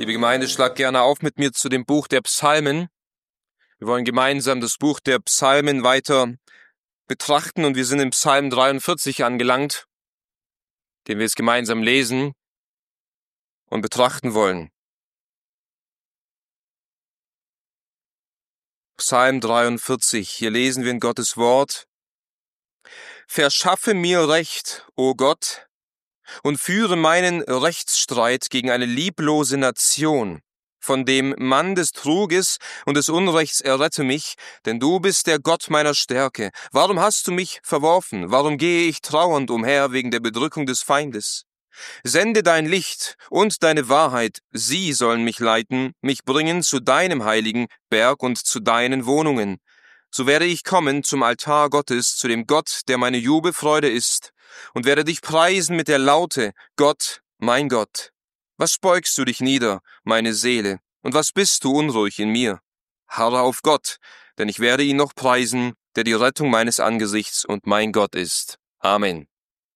Liebe Gemeinde, schlag gerne auf mit mir zu dem Buch der Psalmen. Wir wollen gemeinsam das Buch der Psalmen weiter betrachten und wir sind im Psalm 43 angelangt, den wir jetzt gemeinsam lesen und betrachten wollen. Psalm 43, hier lesen wir in Gottes Wort: Verschaffe mir Recht, o Gott, und führe meinen Rechtsstreit gegen eine lieblose Nation. Von dem Mann des Truges und des Unrechts errette mich, denn du bist der Gott meiner Stärke. Warum hast du mich verworfen? Warum gehe ich trauernd umher wegen der Bedrückung des Feindes? Sende dein Licht und deine Wahrheit, sie sollen mich leiten, mich bringen zu deinem heiligen Berg und zu deinen Wohnungen. So werde ich kommen zum Altar Gottes, zu dem Gott, der meine Jubelfreude ist, und werde dich preisen mit der Laute: Gott, mein Gott. Was beugst du dich nieder, meine Seele, und was bist du unruhig in mir? Harre auf Gott, denn ich werde ihn noch preisen, der die Rettung meines Angesichts und mein Gott ist. Amen.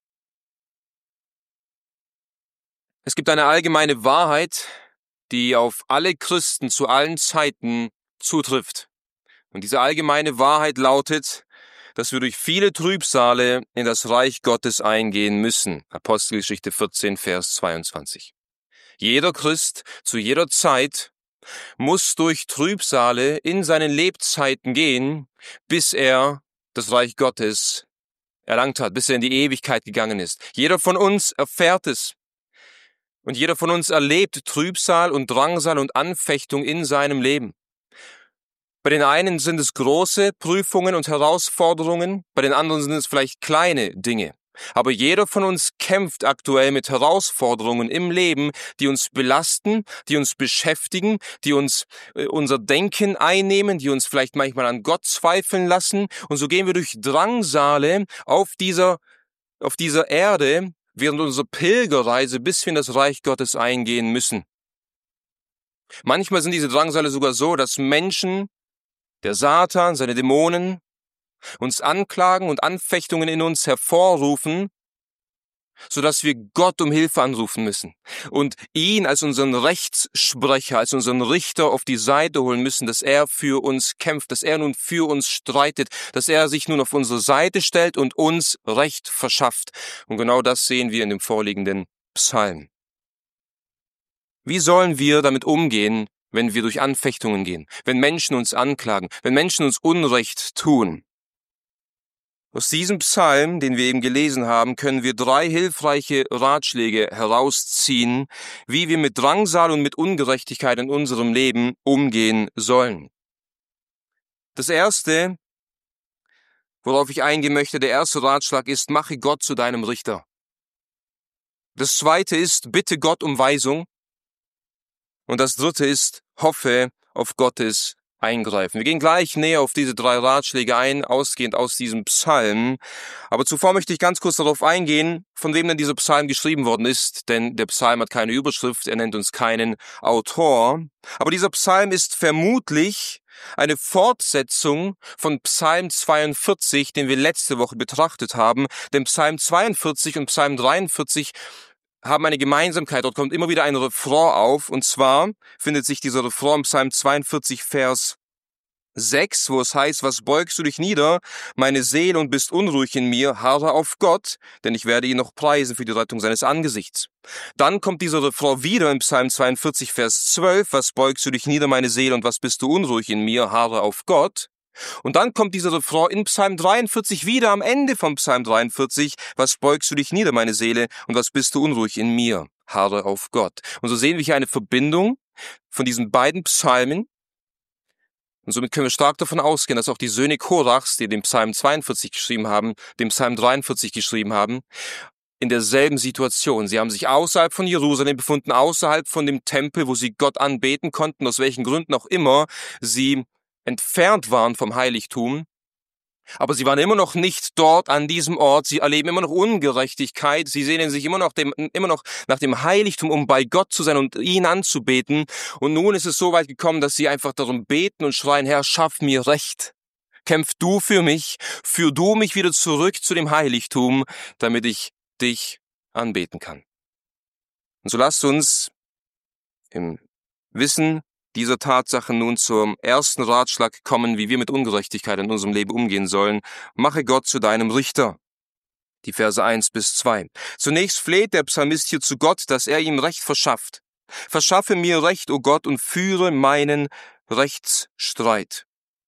Es gibt eine allgemeine Wahrheit, die auf alle Christen zu allen Zeiten zutrifft. Und diese allgemeine Wahrheit lautet, dass wir durch viele Trübsale in das Reich Gottes eingehen müssen. Apostelgeschichte 14, Vers 22. Jeder Christ zu jeder Zeit muss durch Trübsale in seinen Lebzeiten gehen, bis er das Reich Gottes erlangt hat, bis er in die Ewigkeit gegangen ist. Jeder von uns erfährt es. Und jeder von uns erlebt Trübsal und Drangsal und Anfechtung in seinem Leben. Bei den einen sind es große Prüfungen und Herausforderungen, bei den anderen sind es vielleicht kleine Dinge. Aber jeder von uns kämpft aktuell mit Herausforderungen im Leben, die uns belasten, die uns beschäftigen, die uns unser Denken einnehmen, die uns vielleicht manchmal an Gott zweifeln lassen. Und so gehen wir durch Drangsale auf dieser Erde während unserer Pilgerreise, bis wir in das Reich Gottes eingehen müssen. Manchmal sind diese Drangsale sogar so, dass Menschen, der Satan, seine Dämonen, uns Anklagen und Anfechtungen in uns hervorrufen, sodass wir Gott um Hilfe anrufen müssen und ihn als unseren Rechtssprecher, als unseren Richter auf die Seite holen müssen, dass er für uns kämpft, dass er nun für uns streitet, dass er sich nun auf unsere Seite stellt und uns Recht verschafft. Und genau das sehen wir in dem vorliegenden Psalm. Wie sollen wir damit umgehen, wenn wir durch Anfechtungen gehen, wenn Menschen uns anklagen, wenn Menschen uns Unrecht tun? Aus diesem Psalm, den wir eben gelesen haben, können wir 3 hilfreiche Ratschläge herausziehen, wie wir mit Drangsal und mit Ungerechtigkeit in unserem Leben umgehen sollen. Das erste, worauf ich eingehen möchte, der erste Ratschlag ist: mache Gott zu deinem Richter. Das zweite ist: bitte Gott um Weisung. Und das dritte ist: hoffe auf Gottes Eingreifen. Wir gehen gleich näher auf diese 3 Ratschläge ein, ausgehend aus diesem Psalm. Aber zuvor möchte ich ganz kurz darauf eingehen, von wem denn dieser Psalm geschrieben worden ist, denn der Psalm hat keine Überschrift, er nennt uns keinen Autor. Aber dieser Psalm ist vermutlich eine Fortsetzung von Psalm 42, den wir letzte Woche betrachtet haben, denn Psalm 42 und Psalm 43 haben eine Gemeinsamkeit. Dort kommt immer wieder ein Refrain auf, und zwar findet sich dieser Refrain im Psalm 42, Vers 6, wo es heißt: Was beugst du dich nieder, meine Seele, und bist unruhig in mir? Harre auf Gott, denn ich werde ihn noch preisen für die Rettung seines Angesichts. Dann kommt dieser Refrain wieder im Psalm 42, Vers 12: Was beugst du dich nieder, meine Seele, und was bist du unruhig in mir? Harre auf Gott. Und dann kommt dieser Refrain in Psalm 43 wieder am Ende von Psalm 43: Was beugst du dich nieder, meine Seele, und was bist du unruhig in mir? Harre auf Gott. Und so sehen wir hier eine Verbindung von diesen beiden Psalmen. Und somit können wir stark davon ausgehen, dass auch die Söhne Korachs, die den Psalm 42 geschrieben haben, den Psalm 43 geschrieben haben, in derselben Situation. Sie haben sich außerhalb von Jerusalem befunden, außerhalb von dem Tempel, wo sie Gott anbeten konnten, aus welchen Gründen auch immer sie entfernt waren vom Heiligtum, aber sie waren immer noch nicht dort an diesem Ort. Sie erleben immer noch Ungerechtigkeit. Sie sehnen sich immer noch nach dem Heiligtum, um bei Gott zu sein und ihn anzubeten. Und nun ist es so weit gekommen, dass sie einfach darum beten und schreien: Herr, schaff mir Recht. Kämpf du für mich. Führ du mich wieder zurück zu dem Heiligtum, damit ich dich anbeten kann. Und so lasst uns im Wissen dieser Tatsachen nun zum ersten Ratschlag kommen, wie wir mit Ungerechtigkeit in unserem Leben umgehen sollen. Mache Gott zu deinem Richter. Die Verse 1-2. Zunächst fleht der Psalmist hier zu Gott, dass er ihm Recht verschafft. Verschaffe mir Recht, o Gott, und führe meinen Rechtsstreit.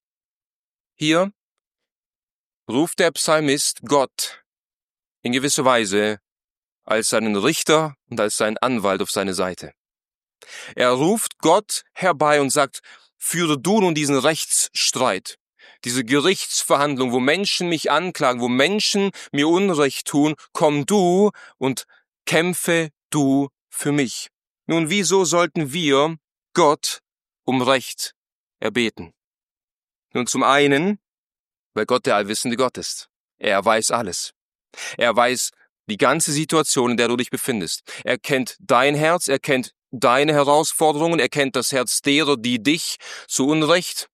Hier ruft der Psalmist Gott in gewisser Weise als seinen Richter und als seinen Anwalt auf seine Seite. Er ruft Gott herbei und sagt, führe du nun diesen Rechtsstreit, diese Gerichtsverhandlung, wo Menschen mich anklagen, wo Menschen mir Unrecht tun, komm du und kämpfe du für mich. Nun, wieso sollten wir Gott um Recht erbeten? Nun, zum einen, weil Gott der allwissende Gott ist. Er weiß alles. Er weiß die ganze Situation, in der du dich befindest. Er kennt dein Herz, er kennt deine Herausforderungen, er kennt das Herz derer, die dich zu Unrecht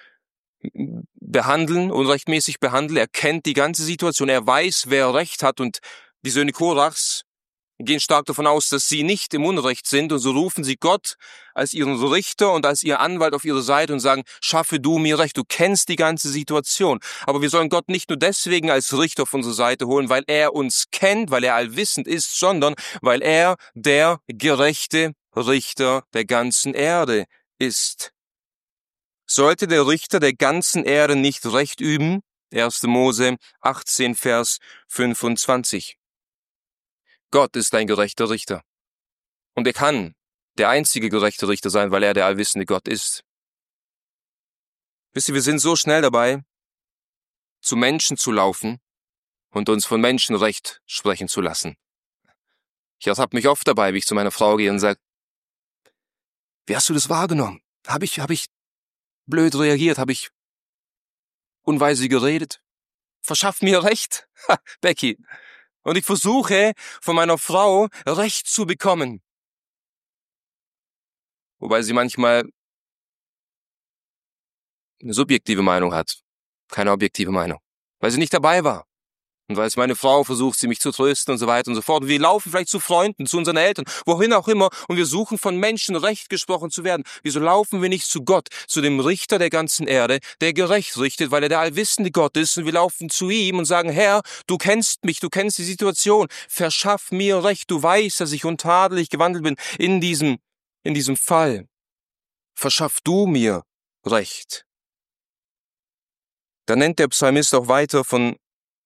behandeln, unrechtmäßig behandeln. Er kennt die ganze Situation, er weiß, wer Recht hat, und die Söhne Korachs gehen stark davon aus, dass sie nicht im Unrecht sind, und so rufen sie Gott als ihren Richter und als ihr Anwalt auf ihre Seite und sagen, schaffe du mir Recht, du kennst die ganze Situation. Aber wir sollen Gott nicht nur deswegen als Richter auf unsere Seite holen, weil er uns kennt, weil er allwissend ist, sondern weil er der gerechte Richter der ganzen Erde ist. Sollte der Richter der ganzen Erde nicht Recht üben? 1. Mose 18, Vers 25. Gott ist ein gerechter Richter. Und er kann der einzige gerechte Richter sein, weil er der allwissende Gott ist. Wisst ihr, wir sind so schnell dabei, zu Menschen zu laufen und uns von Menschen Recht sprechen zu lassen. Ich ertappe mich oft dabei, wie ich zu meiner Frau gehe und sage, wie hast du das wahrgenommen? Hab ich blöd reagiert? Habe ich unweise geredet? Verschaff mir Recht, Becky. Und ich versuche, von meiner Frau Recht zu bekommen. Wobei sie manchmal eine subjektive Meinung hat, keine objektive Meinung. Weil sie nicht dabei war. Und weil es meine Frau versucht, sie mich zu trösten und so weiter und so fort. Und wir laufen vielleicht zu Freunden, zu unseren Eltern, wohin auch immer, und wir suchen von Menschen Recht gesprochen zu werden. Wieso laufen wir nicht zu Gott, zu dem Richter der ganzen Erde, der gerecht richtet, weil er der allwissende Gott ist, und wir laufen zu ihm und sagen, Herr, du kennst mich, du kennst die Situation, verschaff mir Recht, du weißt, dass ich untadelig gewandelt bin in diesem Fall. Verschaff du mir Recht. Dann nennt der Psalmist auch weiter von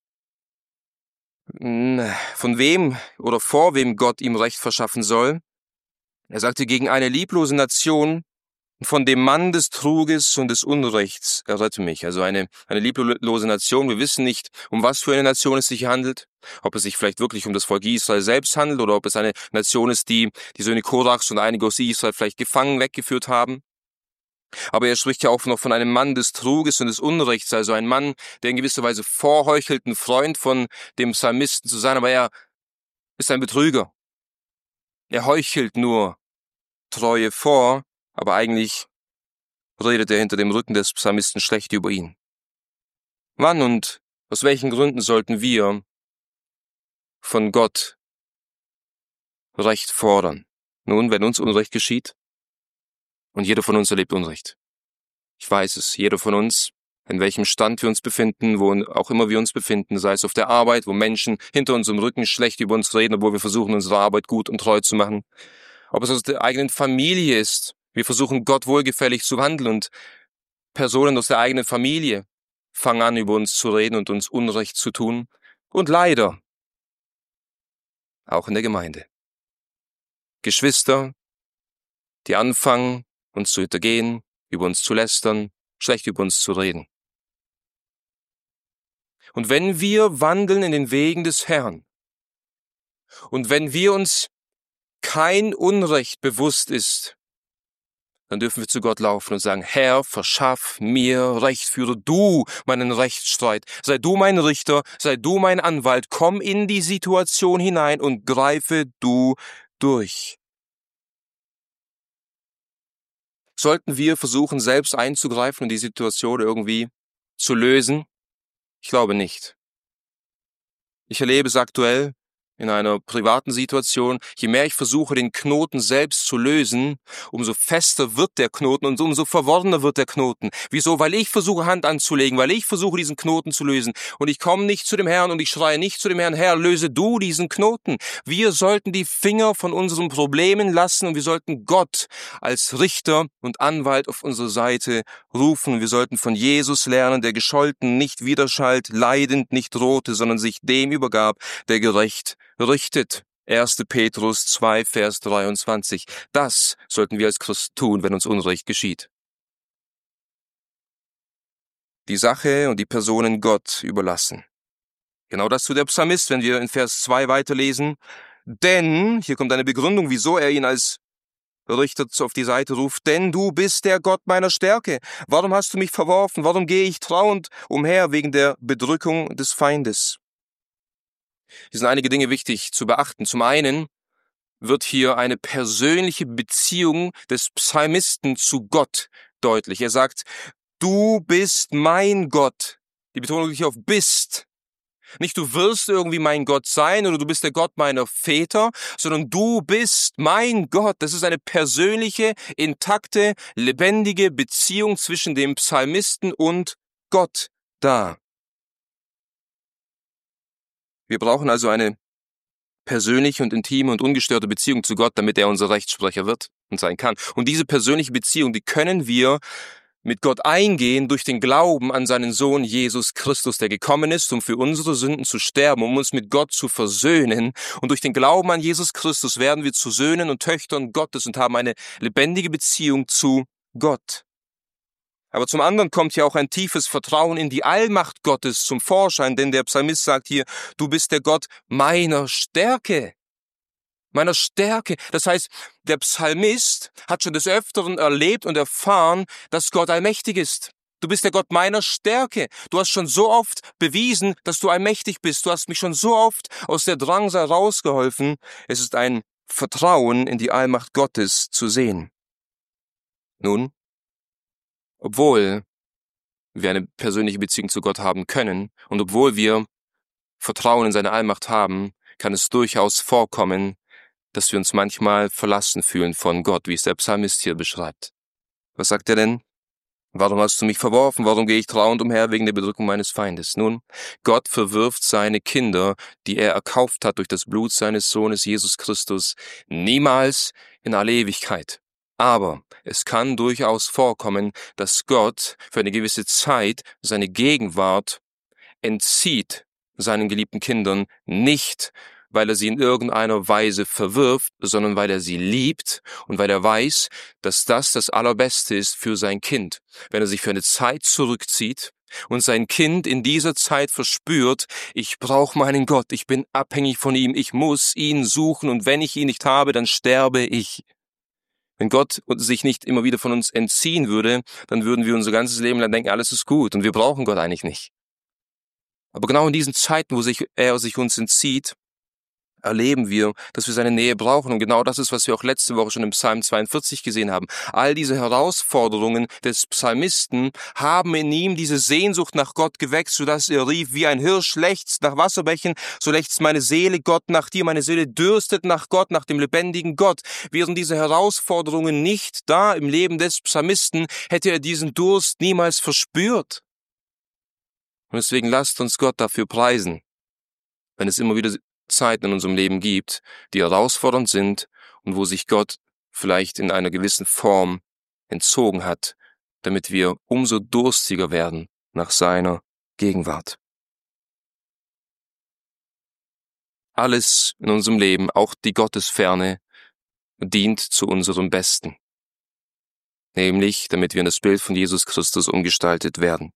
wem oder vor wem Gott ihm Recht verschaffen soll. Er sagte, gegen eine lieblose Nation, von dem Mann des Truges und des Unrechts errette mich. Also eine lieblose Nation. Wir wissen nicht, um was für eine Nation es sich handelt. Ob es sich vielleicht wirklich um das Volk Israel selbst handelt oder ob es eine Nation ist, die Söhne Korachs und einige aus Israel vielleicht gefangen weggeführt haben. Aber er spricht ja auch noch von einem Mann des Truges und des Unrechts, also ein Mann, der in gewisser Weise vorheuchelt, ein Freund von dem Psalmisten zu sein, aber er ist ein Betrüger. Er heuchelt nur Treue vor, aber eigentlich redet er hinter dem Rücken des Psalmisten schlecht über ihn. Wann und aus welchen Gründen sollten wir von Gott Recht fordern? Nun, wenn uns Unrecht geschieht, und jeder von uns erlebt Unrecht. Ich weiß es, jeder von uns, in welchem Stand wir uns befinden, wo auch immer wir uns befinden, sei es auf der Arbeit, wo Menschen hinter unserem Rücken schlecht über uns reden, obwohl wir versuchen, unsere Arbeit gut und treu zu machen. Ob es aus der eigenen Familie ist, wir versuchen, Gott wohlgefällig zu handeln, und Personen aus der eigenen Familie fangen an, über uns zu reden und uns Unrecht zu tun. Und leider auch in der Gemeinde. Geschwister, die anfangen, uns zu hintergehen, über uns zu lästern, schlecht über uns zu reden. Und wenn wir wandeln in den Wegen des Herrn, und wenn wir uns kein Unrecht bewusst ist, dann dürfen wir zu Gott laufen und sagen, Herr, verschaff mir Recht, führe du meinen Rechtsstreit, sei du mein Richter, sei du mein Anwalt, komm in die Situation hinein und greife du durch. Sollten wir versuchen, selbst einzugreifen und die Situation irgendwie zu lösen? Ich glaube nicht. Ich erlebe es aktuell in einer privaten Situation, je mehr ich versuche, den Knoten selbst zu lösen, umso fester wird der Knoten und umso verworrener wird der Knoten. Wieso? Weil ich versuche, Hand anzulegen, weil ich versuche, diesen Knoten zu lösen. Und ich komme nicht zu dem Herrn und ich schreie nicht zu dem Herrn, Herr, löse du diesen Knoten. Wir sollten die Finger von unseren Problemen lassen und wir sollten Gott als Richter und Anwalt auf unsere Seite rufen. Wir sollten von Jesus lernen, der gescholten nicht widerschallt, leidend nicht drohte, sondern sich dem übergab, der gerecht richtet. 1. Petrus 2, Vers 23. Das sollten wir als Christen tun, wenn uns Unrecht geschieht. Die Sache und die Personen Gott überlassen. Genau das tut der Psalmist, wenn wir in Vers 2 weiterlesen. Denn, hier kommt eine Begründung, wieso er ihn als Richter auf die Seite ruft, denn du bist der Gott meiner Stärke. Warum hast du mich verworfen? Warum gehe ich trauernd umher wegen der Bedrückung des Feindes? Hier sind einige Dinge wichtig zu beachten. Zum einen wird hier eine persönliche Beziehung des Psalmisten zu Gott deutlich. Er sagt, du bist mein Gott. Die Betonung liegt hier auf bist. Nicht du wirst irgendwie mein Gott sein oder du bist der Gott meiner Väter, sondern du bist mein Gott. Das ist eine persönliche, intakte, lebendige Beziehung zwischen dem Psalmisten und Gott da. Wir brauchen also eine persönliche und intime und ungestörte Beziehung zu Gott, damit er unser Rechtssprecher wird und sein kann. Und diese persönliche Beziehung, die können wir mit Gott eingehen durch den Glauben an seinen Sohn Jesus Christus, der gekommen ist, um für unsere Sünden zu sterben, um uns mit Gott zu versöhnen. Und durch den Glauben an Jesus Christus werden wir zu Söhnen und Töchtern Gottes und haben eine lebendige Beziehung zu Gott. Aber zum anderen kommt hier auch ein tiefes Vertrauen in die Allmacht Gottes zum Vorschein, denn der Psalmist sagt hier, du bist der Gott meiner Stärke. Meiner Stärke. Das heißt, der Psalmist hat schon des Öfteren erlebt und erfahren, dass Gott allmächtig ist. Du bist der Gott meiner Stärke. Du hast schon so oft bewiesen, dass du allmächtig bist. Du hast mich schon so oft aus der Drangsal rausgeholfen. Es ist ein Vertrauen in die Allmacht Gottes zu sehen. Nun, obwohl wir eine persönliche Beziehung zu Gott haben können und obwohl wir Vertrauen in seine Allmacht haben, kann es durchaus vorkommen, dass wir uns manchmal verlassen fühlen von Gott, wie es der Psalmist hier beschreibt. Was sagt er denn? Warum hast du mich verworfen? Warum gehe ich trauernd umher wegen der Bedrückung meines Feindes? Nun, Gott verwirft seine Kinder, die er erkauft hat durch das Blut seines Sohnes Jesus Christus, niemals in alle Ewigkeit. Aber es kann durchaus vorkommen, dass Gott für eine gewisse Zeit seine Gegenwart entzieht seinen geliebten Kindern, nicht weil er sie in irgendeiner Weise verwirft, sondern weil er sie liebt und weil er weiß, dass das Allerbeste ist für sein Kind. Wenn er sich für eine Zeit zurückzieht und sein Kind in dieser Zeit verspürt, ich brauche meinen Gott, ich bin abhängig von ihm, ich muss ihn suchen und wenn ich ihn nicht habe, dann sterbe ich. Wenn Gott sich nicht immer wieder von uns entziehen würde, dann würden wir unser ganzes Leben lang denken, alles ist gut und wir brauchen Gott eigentlich nicht. Aber genau in diesen Zeiten, wo er sich uns entzieht, erleben wir, dass wir seine Nähe brauchen. Und genau das ist, was wir auch letzte Woche schon im Psalm 42 gesehen haben. All diese Herausforderungen des Psalmisten haben in ihm diese Sehnsucht nach Gott geweckt, sodass er rief, wie ein Hirsch lechzt nach Wasserbächen, so lechzt meine Seele Gott nach dir. Meine Seele dürstet nach Gott, nach dem lebendigen Gott. Wären diese Herausforderungen nicht da im Leben des Psalmisten, hätte er diesen Durst niemals verspürt. Und deswegen lasst uns Gott dafür preisen, wenn es immer wieder Zeiten in unserem Leben gibt, die herausfordernd sind und wo sich Gott vielleicht in einer gewissen Form entzogen hat, damit wir umso durstiger werden nach seiner Gegenwart. Alles in unserem Leben, auch die Gottesferne, dient zu unserem Besten, nämlich damit wir in das Bild von Jesus Christus umgestaltet werden.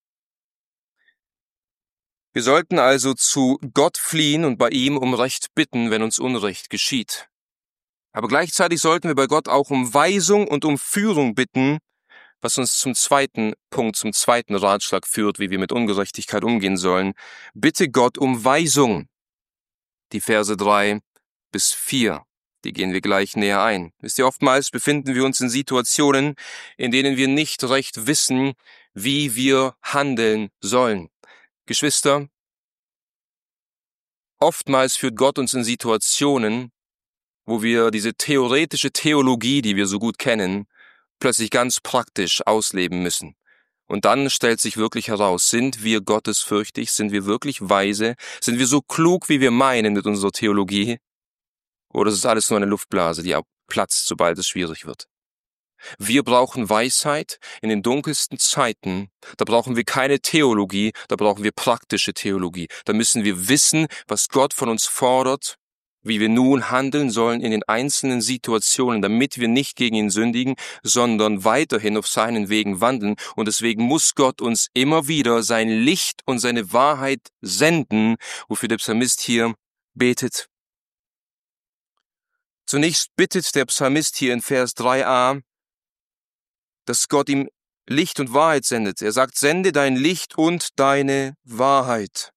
Wir sollten also zu Gott fliehen und bei ihm um Recht bitten, wenn uns Unrecht geschieht. Aber gleichzeitig sollten wir bei Gott auch um Weisung und um Führung bitten, was uns zum zweiten Punkt, zum zweiten Ratschlag führt, wie wir mit Ungerechtigkeit umgehen sollen. Bitte Gott um Weisung. Die Verse 3 bis 4, die gehen wir gleich näher ein. Wisst ihr, oftmals befinden wir uns in Situationen, in denen wir nicht recht wissen, wie wir handeln sollen. Geschwister, Oftmals führt Gott uns in Situationen, wo wir diese theoretische Theologie, die wir so gut kennen, plötzlich ganz praktisch ausleben müssen. Und dann stellt sich wirklich heraus, sind wir gottesfürchtig, sind wir wirklich weise, sind wir so klug, wie wir meinen mit unserer Theologie, oder ist es alles nur eine Luftblase, die platzt, sobald es schwierig wird? Wir brauchen Weisheit in den dunkelsten Zeiten. Da brauchen wir keine Theologie, da brauchen wir praktische Theologie. Da müssen wir wissen, was Gott von uns fordert, wie wir nun handeln sollen in den einzelnen Situationen, damit wir nicht gegen ihn sündigen, sondern weiterhin auf seinen Wegen wandeln. Und deswegen muss Gott uns immer wieder sein Licht und seine Wahrheit senden, wofür der Psalmist hier betet. Zunächst bittet der Psalmist hier in Vers 3a, dass Gott ihm Licht und Wahrheit sendet. Er sagt, sende dein Licht und deine Wahrheit.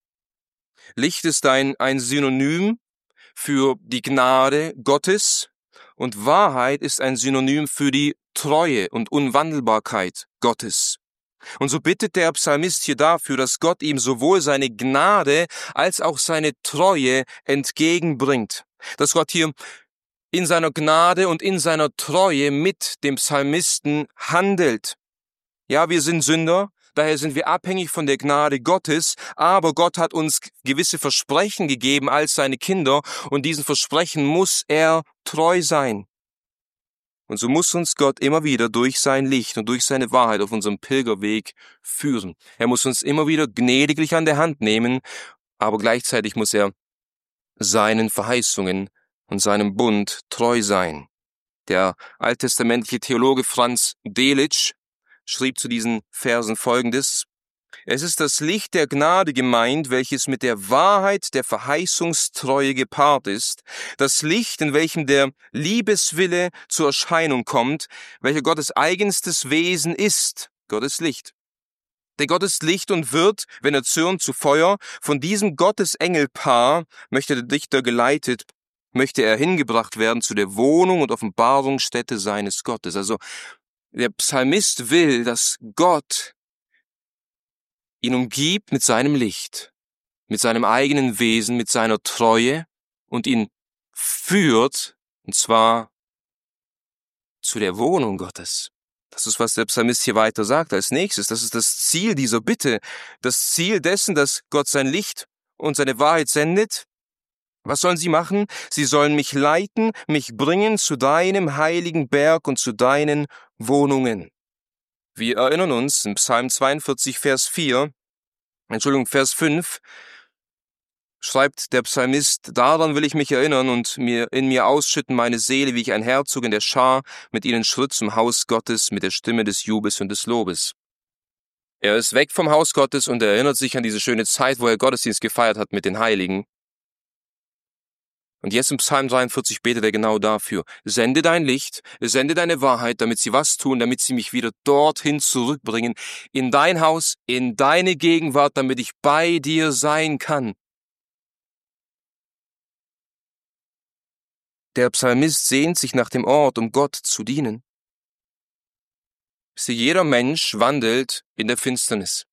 Licht ist ein Synonym für die Gnade Gottes und Wahrheit ist ein Synonym für die Treue und Unwandelbarkeit Gottes. Und so bittet der Psalmist hier dafür, dass Gott ihm sowohl seine Gnade als auch seine Treue entgegenbringt. Dass Gott hier in seiner Gnade und in seiner Treue mit dem Psalmisten handelt. Ja, wir sind Sünder, daher sind wir abhängig von der Gnade Gottes, aber Gott hat uns gewisse Versprechen gegeben als seine Kinder und diesen Versprechen muss er treu sein. Und so muss uns Gott immer wieder durch sein Licht und durch seine Wahrheit auf unserem Pilgerweg führen. Er muss uns immer wieder gnädiglich an der Hand nehmen, aber gleichzeitig muss er seinen Verheißungen und seinem Bund treu sein. Der alttestamentliche Theologe Franz Delitzsch schrieb zu diesen Versen Folgendes: Es ist das Licht der Gnade gemeint, welches mit der Wahrheit der Verheißungstreue gepaart ist, das Licht, in welchem der Liebeswille zur Erscheinung kommt, welcher Gottes eigenstes Wesen ist, Gottes Licht. Der Gott ist Licht und wird, wenn er zürnt, zu Feuer. Von diesem Gottesengelpaar möchte der Dichter geleitet, möchte er hingebracht werden zu der Wohnung und Offenbarungsstätte seines Gottes. Also der Psalmist will, dass Gott ihn umgibt mit seinem Licht, mit seinem eigenen Wesen, mit seiner Treue und ihn führt, und zwar zu der Wohnung Gottes. Das ist, was der Psalmist hier weiter sagt als nächstes. Das ist das Ziel dieser Bitte, das Ziel dessen, dass Gott sein Licht und seine Wahrheit sendet. Was sollen sie machen? Sie sollen mich leiten, mich bringen zu deinem heiligen Berg und zu deinen Wohnungen. Wir erinnern uns in Psalm 42, Vers 5, schreibt der Psalmist, daran will ich mich erinnern und in mir ausschütten meine Seele, wie ich ein Herzog in der Schar, mit ihnen Schritt zum Haus Gottes, mit der Stimme des Jubels und des Lobes. Er ist weg vom Haus Gottes und er erinnert sich an diese schöne Zeit, wo er Gottesdienst gefeiert hat mit den Heiligen. Und jetzt im Psalm 43 betet er genau dafür. Sende dein Licht, sende deine Wahrheit, damit sie was tun, damit sie mich wieder dorthin zurückbringen, in dein Haus, in deine Gegenwart, damit ich bei dir sein kann. Der Psalmist sehnt sich nach dem Ort, um Gott zu dienen. Jeder Mensch wandelt in der Finsternis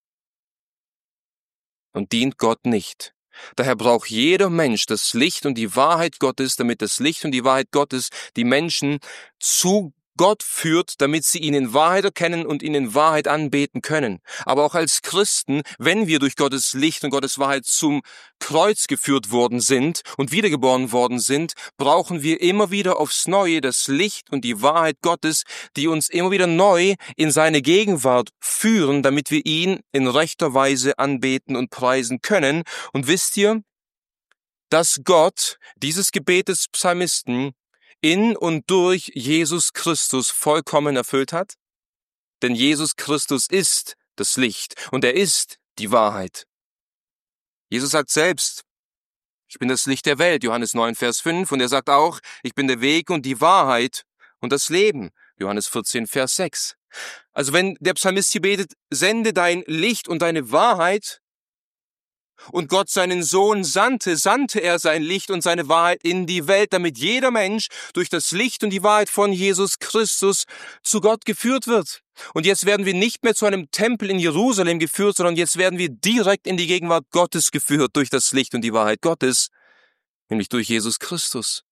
und dient Gott nicht. Daher braucht jeder Mensch das Licht und die Wahrheit Gottes, damit das Licht und die Wahrheit Gottes die Menschen zu Gott führt, damit sie ihn in Wahrheit erkennen und ihn in Wahrheit anbeten können. Aber auch als Christen, wenn wir durch Gottes Licht und Gottes Wahrheit zum Kreuz geführt worden sind und wiedergeboren worden sind, brauchen wir immer wieder aufs Neue das Licht und die Wahrheit Gottes, die uns immer wieder neu in seine Gegenwart führen, damit wir ihn in rechter Weise anbeten und preisen können. Und wisst ihr, dass Gott dieses Gebet des Psalmisten in und durch Jesus Christus vollkommen erfüllt hat? Denn Jesus Christus ist das Licht und er ist die Wahrheit. Jesus sagt selbst, ich bin das Licht der Welt, Johannes 9, Vers 5, und er sagt auch, ich bin der Weg und die Wahrheit und das Leben, Johannes 14, Vers 6. Also wenn der Psalmist hier betet, sende dein Licht und deine Wahrheit, und Gott seinen Sohn sandte er sein Licht und seine Wahrheit in die Welt, damit jeder Mensch durch das Licht und die Wahrheit von Jesus Christus zu Gott geführt wird. Und jetzt werden wir nicht mehr zu einem Tempel in Jerusalem geführt, sondern jetzt werden wir direkt in die Gegenwart Gottes geführt durch das Licht und die Wahrheit Gottes, nämlich durch Jesus Christus.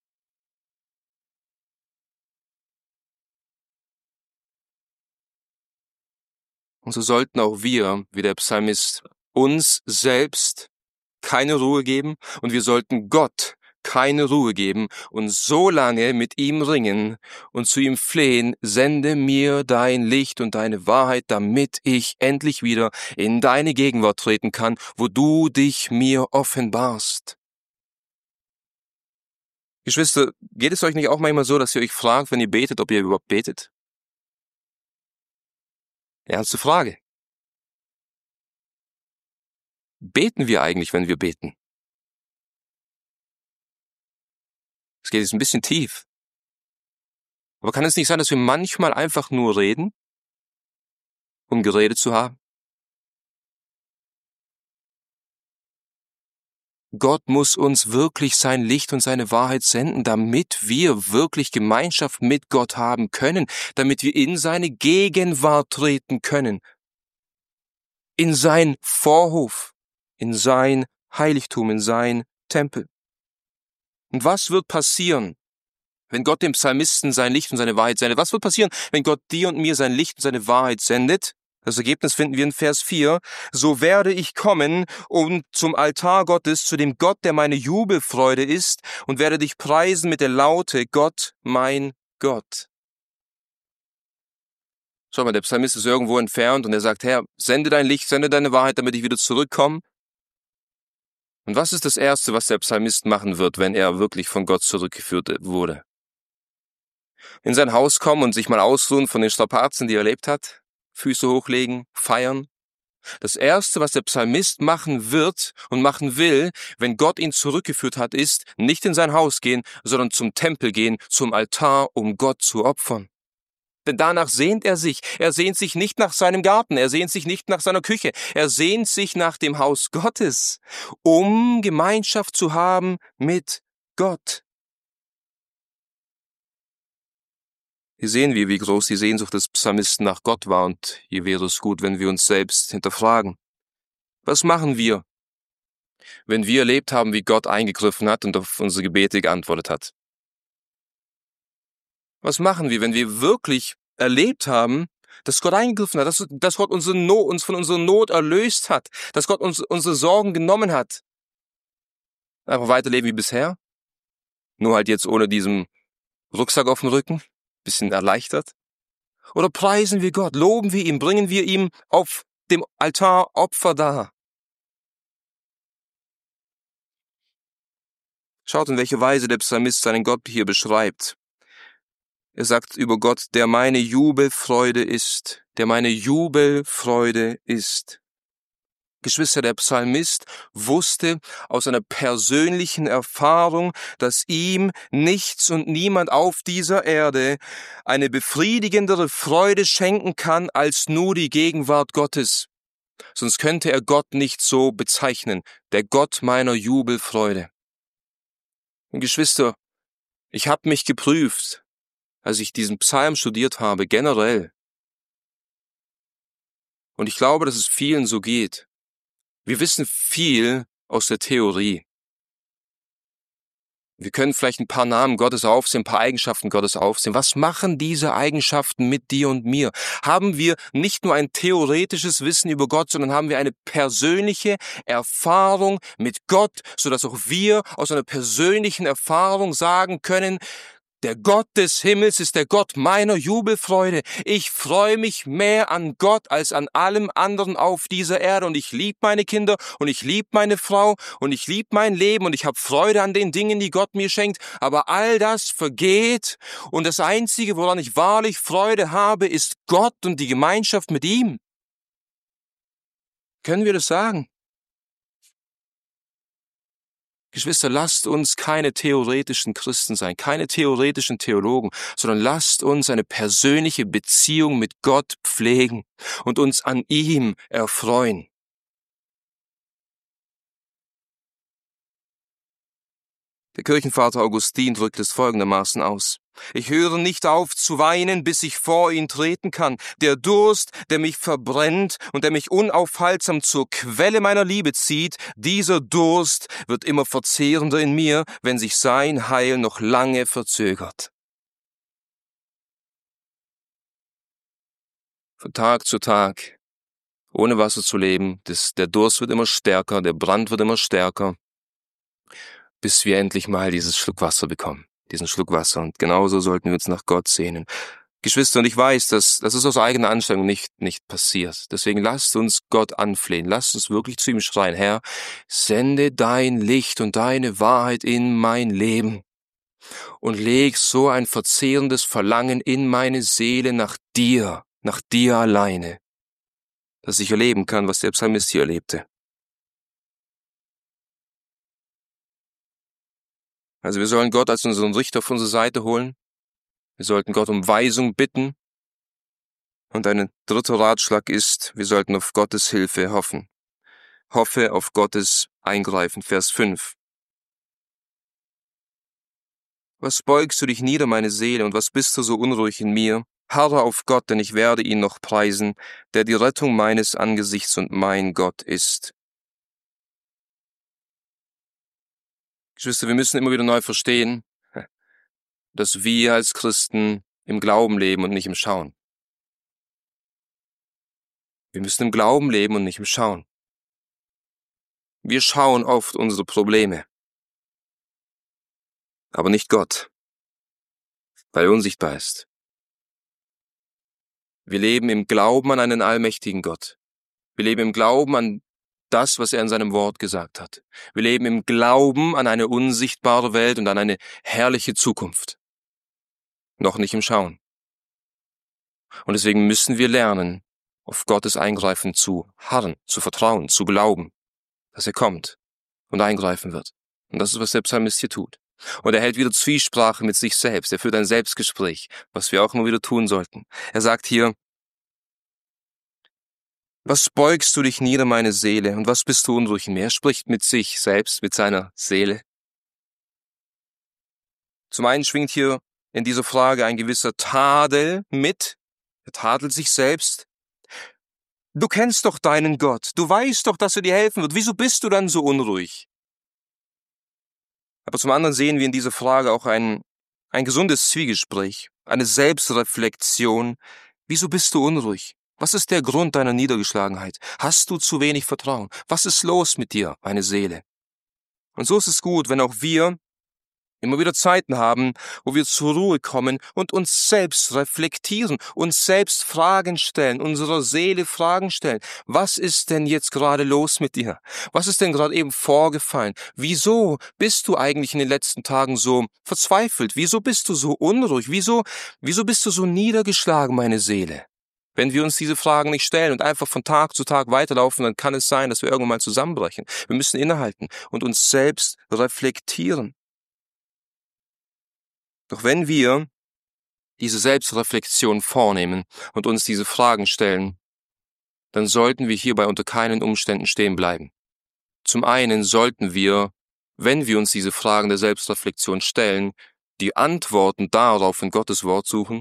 Und so sollten auch wir, wie der Psalmist, uns selbst keine Ruhe geben und wir sollten Gott keine Ruhe geben und so lange mit ihm ringen und zu ihm flehen, sende mir dein Licht und deine Wahrheit, damit ich endlich wieder in deine Gegenwart treten kann, wo du dich mir offenbarst. Geschwister, geht es euch nicht auch manchmal so, dass ihr euch fragt, wenn ihr betet, ob ihr überhaupt betet? Ernste Frage. Beten wir eigentlich, wenn wir beten? Es geht jetzt ein bisschen tief. Aber kann es nicht sein, dass wir manchmal einfach nur reden, um geredet zu haben? Gott muss uns wirklich sein Licht und seine Wahrheit senden, damit wir wirklich Gemeinschaft mit Gott haben können, damit wir in seine Gegenwart treten können, in sein Vorhof, in sein Heiligtum, in sein Tempel. Und was wird passieren, wenn Gott dem Psalmisten sein Licht und seine Wahrheit sendet? Was wird passieren, wenn Gott dir und mir sein Licht und seine Wahrheit sendet? Das Ergebnis finden wir in Vers 4. So werde ich kommen und zum Altar Gottes, zu dem Gott, der meine Jubelfreude ist, und werde dich preisen mit der Laute, Gott, mein Gott. Schau mal, der Psalmist ist irgendwo entfernt und er sagt, Herr, sende dein Licht, sende deine Wahrheit, damit ich wieder zurückkomme. Und was ist das Erste, was der Psalmist machen wird, wenn er wirklich von Gott zurückgeführt wurde? In sein Haus kommen und sich mal ausruhen von den Strapazen, die er erlebt hat, Füße hochlegen, feiern. Das Erste, was der Psalmist machen wird und machen will, wenn Gott ihn zurückgeführt hat, ist, nicht in sein Haus gehen, sondern zum Tempel gehen, zum Altar, um Gott zu opfern. Denn danach sehnt er sich. Er sehnt sich nicht nach seinem Garten, er sehnt sich nicht nach seiner Küche, er sehnt sich nach dem Haus Gottes, um Gemeinschaft zu haben mit Gott. Hier sehen wir, wie groß die Sehnsucht des Psalmisten nach Gott war, und hier wäre es gut, wenn wir uns selbst hinterfragen. Was machen wir, wenn wir erlebt haben, wie Gott eingegriffen hat und auf unsere Gebete geantwortet hat? Was machen wir, wenn wir wirklich erlebt haben, dass Gott eingegriffen hat, dass Gott uns von unserer Not erlöst hat, dass Gott uns unsere Sorgen genommen hat? Einfach weiterleben wie bisher? Nur halt jetzt ohne diesen Rucksack auf dem Rücken? Bisschen erleichtert? Oder preisen wir Gott, loben wir ihn, bringen wir ihm auf dem Altar Opfer dar? Schaut, in welcher Weise der Psalmist seinen Gott hier beschreibt. Er sagt über Gott, der meine Jubelfreude ist, der meine Jubelfreude ist. Geschwister, der Psalmist wusste aus einer persönlichen Erfahrung, dass ihm nichts und niemand auf dieser Erde eine befriedigendere Freude schenken kann als nur die Gegenwart Gottes. Sonst könnte er Gott nicht so bezeichnen, der Gott meiner Jubelfreude. Und Geschwister, ich habe mich geprüft, als ich diesen Psalm studiert habe, generell. Und ich glaube, dass es vielen so geht. Wir wissen viel aus der Theorie. Wir können vielleicht ein paar Namen Gottes aufsehen, ein paar Eigenschaften Gottes aufsehen. Was machen diese Eigenschaften mit dir und mir? Haben wir nicht nur ein theoretisches Wissen über Gott, sondern haben wir eine persönliche Erfahrung mit Gott, sodass auch wir aus einer persönlichen Erfahrung sagen können, der Gott des Himmels ist der Gott meiner Jubelfreude. Ich freue mich mehr an Gott als an allem anderen auf dieser Erde. Und ich liebe meine Kinder und ich liebe meine Frau und ich liebe mein Leben und ich habe Freude an den Dingen, die Gott mir schenkt. Aber all das vergeht und das Einzige, woran ich wahrlich Freude habe, ist Gott und die Gemeinschaft mit ihm. Können wir das sagen? Geschwister, lasst uns keine theoretischen Christen sein, keine theoretischen Theologen, sondern lasst uns eine persönliche Beziehung mit Gott pflegen und uns an ihm erfreuen. Der Kirchenvater Augustin drückt es folgendermaßen aus: Ich höre nicht auf zu weinen, bis ich vor ihn treten kann. Der Durst, der mich verbrennt und der mich unaufhaltsam zur Quelle meiner Liebe zieht, dieser Durst wird immer verzehrender in mir, wenn sich sein Heil noch lange verzögert. Von Tag zu Tag, ohne Wasser zu leben, der Durst wird immer stärker, der Brand wird immer stärker, bis wir endlich mal dieses Schluck Wasser bekommen. Diesen Schluck Wasser. Und genauso sollten wir uns nach Gott sehnen. Geschwister, und ich weiß, dass das aus eigener Anstrengung nicht passiert. Deswegen lasst uns Gott anflehen. Lasst uns wirklich zu ihm schreien: Herr, sende dein Licht und deine Wahrheit in mein Leben und leg so ein verzehrendes Verlangen in meine Seele nach dir alleine, dass ich erleben kann, was der Psalmist hier erlebte. Also wir sollen Gott als unseren Richter auf unsere Seite holen. Wir sollten Gott um Weisung bitten. Und ein dritter Ratschlag ist, wir sollten auf Gottes Hilfe hoffen. Hoffe auf Gottes Eingreifen. Vers 5. Was beugst du dich nieder, meine Seele, und was bist du so unruhig in mir? Harre auf Gott, denn ich werde ihn noch preisen, der die Rettung meines Angesichts und mein Gott ist. Geschwister, wir müssen immer wieder neu verstehen, dass wir als Christen im Glauben leben und nicht im Schauen. Wir müssen im Glauben leben und nicht im Schauen. Wir schauen oft unsere Probleme, aber nicht Gott, weil er unsichtbar ist. Wir leben im Glauben an einen allmächtigen Gott. Wir leben im Glauben an das, was er in seinem Wort gesagt hat. Wir leben im Glauben an eine unsichtbare Welt und an eine herrliche Zukunft. Noch nicht im Schauen. Und deswegen müssen wir lernen, auf Gottes Eingreifen zu harren, zu vertrauen, zu glauben, dass er kommt und eingreifen wird. Und das ist, was der Psalmist hier tut. Und er hält wieder Zwiesprache mit sich selbst. Er führt ein Selbstgespräch, was wir auch immer wieder tun sollten. Er sagt hier: Was beugst du dich nieder, meine Seele, und was bist du unruhig in mir? Er spricht mit sich selbst, mit seiner Seele. Zum einen schwingt hier in dieser Frage ein gewisser Tadel mit. Er tadelt sich selbst. Du kennst doch deinen Gott. Du weißt doch, dass er dir helfen wird. Wieso bist du dann so unruhig? Aber zum anderen sehen wir in dieser Frage auch ein gesundes Zwiegespräch, eine Selbstreflexion. Wieso bist du unruhig? Was ist der Grund deiner Niedergeschlagenheit? Hast du zu wenig Vertrauen? Was ist los mit dir, meine Seele? Und so ist es gut, wenn auch wir immer wieder Zeiten haben, wo wir zur Ruhe kommen und uns selbst reflektieren, uns selbst Fragen stellen, unserer Seele Fragen stellen. Was ist denn jetzt gerade los mit dir? Was ist denn gerade eben vorgefallen? Wieso bist du eigentlich in den letzten Tagen so verzweifelt? Wieso bist du so unruhig? Wieso bist du so niedergeschlagen, meine Seele? Wenn wir uns diese Fragen nicht stellen und einfach von Tag zu Tag weiterlaufen, dann kann es sein, dass wir irgendwann mal zusammenbrechen. Wir müssen innehalten und uns selbst reflektieren. Doch wenn wir diese Selbstreflexion vornehmen und uns diese Fragen stellen, dann sollten wir hierbei unter keinen Umständen stehen bleiben. Zum einen sollten wir, wenn wir uns diese Fragen der Selbstreflexion stellen, die Antworten darauf in Gottes Wort suchen.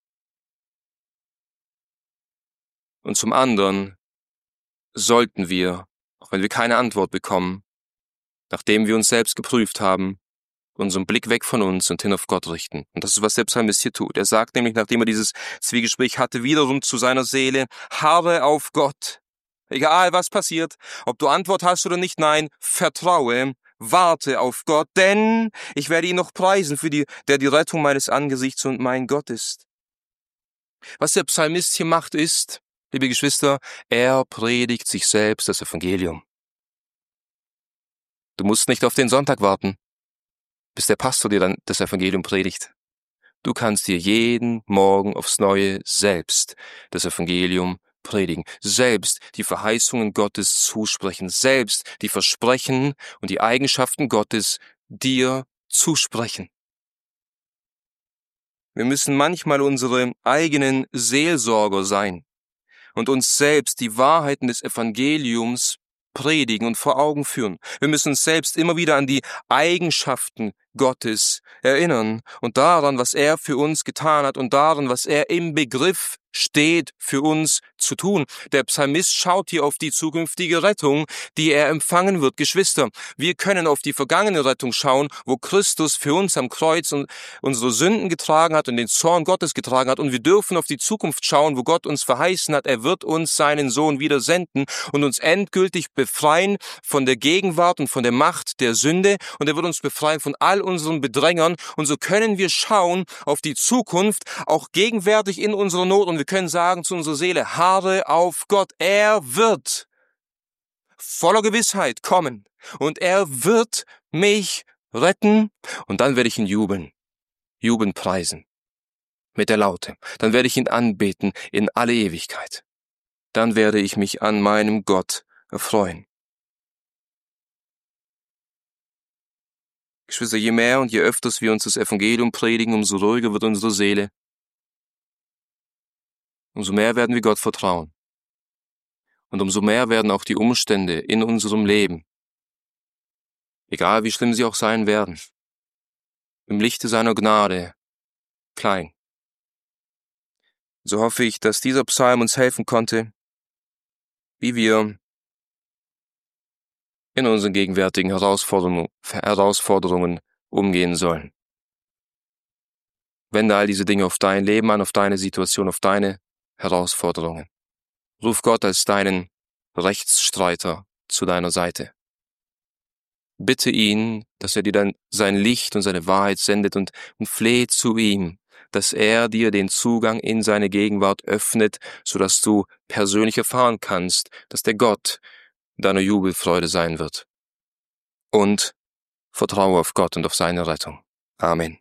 Und zum anderen sollten wir, auch wenn wir keine Antwort bekommen, nachdem wir uns selbst geprüft haben, unseren Blick weg von uns und hin auf Gott richten. Und das ist, was der Psalmist hier tut. Er sagt nämlich, nachdem er dieses Zwiegespräch hatte, wiederum zu seiner Seele: Harre auf Gott. Egal, was passiert, ob du Antwort hast oder nicht, nein, vertraue, warte auf Gott, denn ich werde ihn noch preisen, der die Rettung meines Angesichts und mein Gott ist. Was der Psalmist hier macht ist, liebe Geschwister, er predigt sich selbst das Evangelium. Du musst nicht auf den Sonntag warten, bis der Pastor dir dann das Evangelium predigt. Du kannst dir jeden Morgen aufs Neue selbst das Evangelium predigen, selbst die Verheißungen Gottes zusprechen, selbst die Versprechen und die Eigenschaften Gottes dir zusprechen. Wir müssen manchmal unsere eigenen Seelsorger sein und uns selbst die Wahrheiten des Evangeliums predigen und vor Augen führen. Wir müssen uns selbst immer wieder an die Eigenschaften Gottes erinnern und daran, was er für uns getan hat und daran, was er im Begriff steht, für uns zu tun. Der Psalmist schaut hier auf die zukünftige Rettung, die er empfangen wird. Geschwister, wir können auf die vergangene Rettung schauen, wo Christus für uns am Kreuz und unsere Sünden getragen hat und den Zorn Gottes getragen hat. Und wir dürfen auf die Zukunft schauen, wo Gott uns verheißen hat, er wird uns seinen Sohn wieder senden und uns endgültig befreien von der Gegenwart und von der Macht der Sünde. Und er wird uns befreien von all unseren Bedrängern. Und so können wir schauen auf die Zukunft, auch gegenwärtig in unserer Not. Und wir können sagen zu unserer Seele, harre auf Gott. Er wird voller Gewissheit kommen und er wird mich retten. Und dann werde ich ihn jubeln preisen mit der Laute. Dann werde ich ihn anbeten in alle Ewigkeit. Dann werde ich mich an meinem Gott erfreuen. Geschwister, je mehr und je öfters wir uns das Evangelium predigen, umso ruhiger wird unsere Seele. Umso mehr werden wir Gott vertrauen. Und umso mehr werden auch die Umstände in unserem Leben, egal wie schlimm sie auch sein werden, im Lichte seiner Gnade klein. So hoffe ich, dass dieser Psalm uns helfen konnte, wie wir in unseren gegenwärtigen Herausforderungen umgehen sollen. Wende all diese Dinge auf dein Leben an, auf deine Situation, auf deine Herausforderungen. Ruf Gott als deinen Rechtsstreiter zu deiner Seite. Bitte ihn, dass er dir dann sein Licht und seine Wahrheit sendet und flehe zu ihm, dass er dir den Zugang in seine Gegenwart öffnet, sodass du persönlich erfahren kannst, dass der Gott deiner Jubelfreude sein wird. Und vertraue auf Gott und auf seine Rettung. Amen.